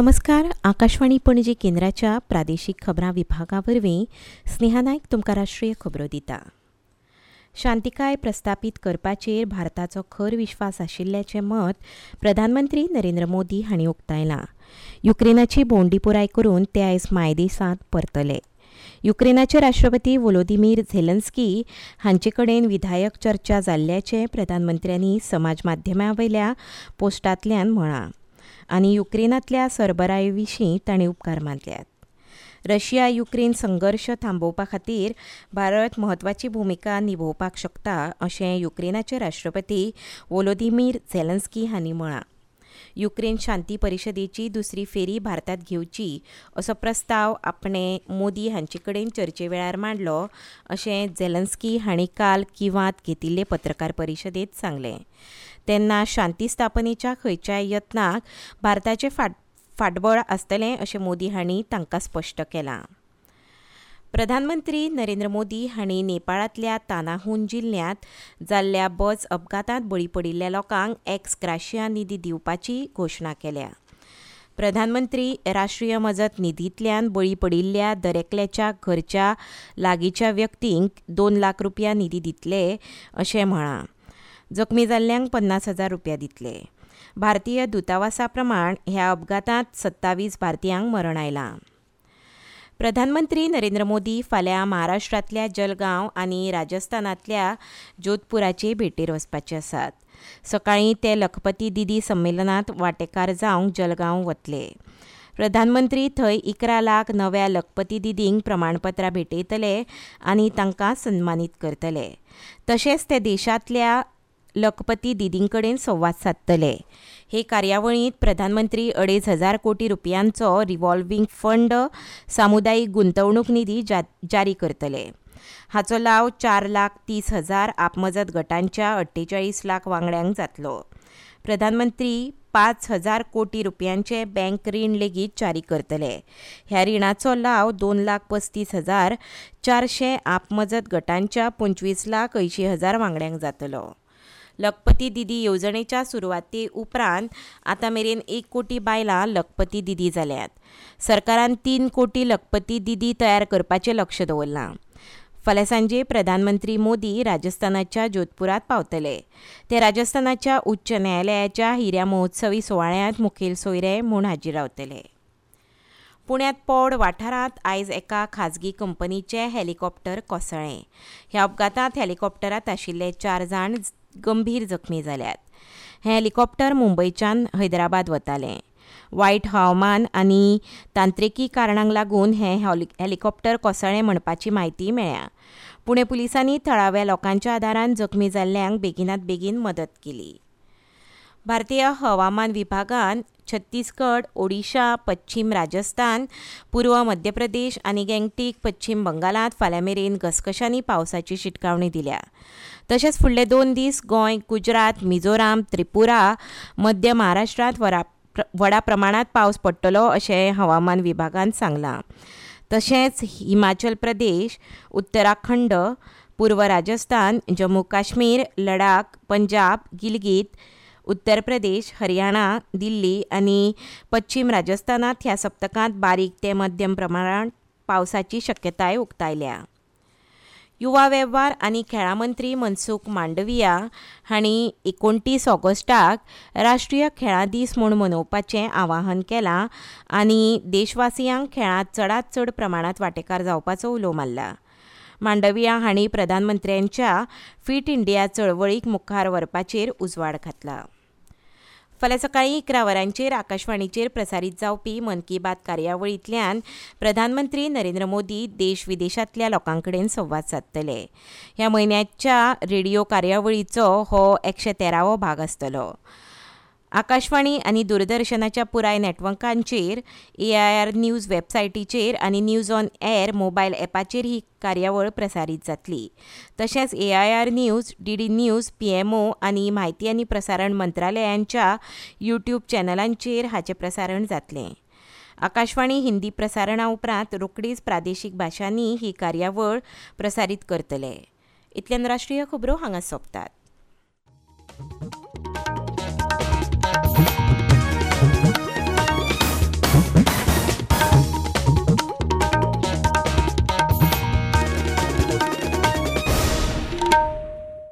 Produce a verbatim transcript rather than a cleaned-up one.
नमस्कार. आकाशवाणी पणजी केंद्राच्या प्रादेशीक खबरां विभागा वरवीं स्नेहा नायक तुमकां राष्ट्रीय खबरो दिता. शांतीकाय प्रस्थापीत करपाचेर भारताचो खर विश्वास आशिल्ल्याचें मत प्रधानमंत्री नरेंद्र मोदी हांणी उक्तायलां. युक्रेनाची भोंवडी पुराय करून ते आयज मायदेसांत परतले. युक्रेनाचे राष्ट्रपती व्होलोदिमीर झेलेन्स्की हांचे कडेन विधायक चर्चा जाल्ल्याचें प्रधानमंत्र्यांनी समाज माध्यमां वयल्या पोस्टांतल्यान म्हळां आनी युक्रेनांतल्या सरबराये विशीं तांणी उपकार मानल्यात. रशिया युक्रेन संघर्श थांबोवपा खातीर भारत म्हत्वाची भुमिका निभोवपाक शकता अशें युक्रेनाचे राष्ट्रपती व्होलोदिमीर झेलेन्स्की हांणी म्हळां. युक्रेन शांती परिशदेची दुसरी फेरी भारतांत घेवची असो प्रस्ताव आपणे मोदी हांचे कडेन चर्चे वेळार मांडलो अशें झेलेन्स्की हांणी काल किव्हांत घेतिल्ले पत्रकार परिशदेंत सांगलें. तेन्ना शांती स्थापनेच्या खंयच्याय यत्नाक भारताचें फाट फाटबळ आसतलें अशें मोदी हांणी तांकां स्पश्ट केलां. प्रधानमंत्री नरेंद्र मोदी हांणी नेपाळांतल्या तानाहून जिल्ल्यांत जाल्ल्या बस अपघातांत बळी पडिल्ल्या लोकांक एक्स ग्राशिया निधी दिवपाची घोशणा केल्या. प्रधानमंत्री राष्ट्रीय मजत निधींतल्यान बळी पडिल्ल्या दरेकल्याच्या घरच्या लागींच्या व्यक्तींक दोन लाख रुपया निधी दितले अशें म्हळां. जखमी जाल्ल्यांक पन्नास हजार रुपया दितले. भारतीय दुतावासा प्रमाण ह्या अपघातांत सत्तावीस भारतीयांक मरण आयलां. प्रधानमंत्री नरेंद्र मोदी फाल्यां महाराष्ट्रांतल्या जलगांव आनी राजस्थानांतल्या जोधपुराचे भेटेर वचपाचे आसात. सकाळीं ते लखपती दिदी संमेलनांत वांटेकार जावंक जलगांव वतले. प्रधानमंत्री थंय इकरा लाख नव्या लखपती दिदींक प्रमाणपत्रां भेटयतले आनी तांकां सन्मानीत करतले. तशेंच ते देशांतल्या लखपती दिदीं कडेन संवाद सादतले. हे कार्यावळींत प्रधानमंत्री अडेज हजार कोटी रुपयांचो रिव्हॉल्विंग फंड सामुदायीक गुंतवणूक निधी जारी करतले. हाचो लाव चार लाख तीस हजार आपमजत गटांच्या अठ्ठेचाळीस लाख वांगड्यांक जातलो. प्रधानमंत्री पांच हजार कोटी रुपयांचे बँक रीण लेगीत जारी करतले. ह्या रिणाचो लाव दोन लाख पस्तीस हजार चारशे आपमजत गटांच्या पंचवीस लाख अंयशीं हजार वांगड्यांक जातलो. लखपती दिदी येवजणेच्या सुरवाते उपरांत आतां मेरेन एक कोटी बायलां लखपती दिदी जाल्यात. सरकारान तीन कोटी लखपती दिदी तयार करपाचें लक्ष दवरलां. फाल्यां सांजे प्रधानमंत्री मोदी राजस्थानाच्या जोधपुरांत पावतले. ते राजस्थानाच्या उच्च न्यायालयाच्या हिऱ्या महोत्सवी सुवाळ्यांत मुखेल सोयरे म्हूण हाजीर रावतले. पुण्यांत पौड वाठारांत आयज एका खाजगी कंपनीचें हेलिकॉप्टर कोसळ्ळें. ह्या अपघातांत हेलिकॉप्टरांत आशिल्ले चार जाण गंभीर जखमी जाल्यात. हें हेलिकॉप्टर मुंबयच्यान हैदराबाद वतालें. वायट हवामान आनी तांत्रिकी कारणांक लागून हें हेलिकॉप्टर कोसळ्ळें म्हणपाची म्हायती मेळ्ळ्या. पुणे पुलिसांनी थळाव्या लोकांच्या आदारान जखमी जाल्ल्यांक बेगिनात बेगीन मदत केली. भारतीय हवामान विभागान छत्तीसगड, ओडिशा, पश्चिम राजस्थान, पूर्व मध्य प्रदेश आनी गँगटीक पश्चिम बंगालांत फाल्यां मेरेन घसघशांनी पावसाची शिटकावणी दिल्या. तशेंच फुडले दोन दीस गोंय, गुजरात, मिझोराम, त्रिपुरा, मध्य महाराष्ट्रांत वरा व्हडा प्रमाणांत पावस पडटलो अशें हवामान विभागान सांगलां. तशेंच हिमाचल प्रदेश, उत्तराखंड, पूर्व राजस्थान, जम्मू काश्मीर, लडाख, पंजाब, गिलगीत, उत्तर प्रदेश, हरियाणा, दिल्ली आनी पश्चिम राजस्थानांत ह्या सप्तकांत बारीक ते मध्यम प्रमाणांत पावसाची शक्यताय उक्तायल्या. युवा वेव्हार आनी खेळां मंत्री मनसुख मांडविया हांणी एकोणतीस ऑगस्टाक राष्ट्रीय खेळां दीस म्हूण मनोवपाचें आवाहन केलां आनी देशवासियांक खेळांत चडांत चड प्रमाणांत वांटेकार जावपाचो उलो मारला. मांडविया हांणी प्रधानमंत्र्यांच्या फिट इंडिया चळवळीक मुखार व्हरपाचेर उजवाड घातला. फाल्यां सकाळीं इकरा वरांचेर आकाशवाणीचेर प्रसारीत जावपी मन की बात कार्यावळींतल्यान प्रधानमंत्री नरेंद्र मोदी देश विदेशांतल्या लोकां कडेन संवाद सादतले. ह्या म्हयन्याच्या रेडिओ कार्यावळीचो हो एकशे तेरावो भाग आसतलो. आकाशवाणी आनी दूरदर्शनाच्या पुराय नेटवर्कांचेर, ए आय आर न्यूज वेबसायटीचेर आनी न्यूज ऑन एअर मोबायल ॲपाचेर ही कार्यावळ प्रसारीत जातली. तशेंच A I R news, D D news, P M O आनी म्हायती आनी प्रसारण मंत्रालयांच्या यूट्यूब चॅनलांचेर हाचें प्रसारण जातलें. आकाशवाणी हिंदी प्रसारणा उपरांत रोखडीच प्रादेशीक भाशांनी ही कार्यावळ प्रसारीत करतले. इतल्यान राष्ट्रीय खबरो हांगा सोंपतात.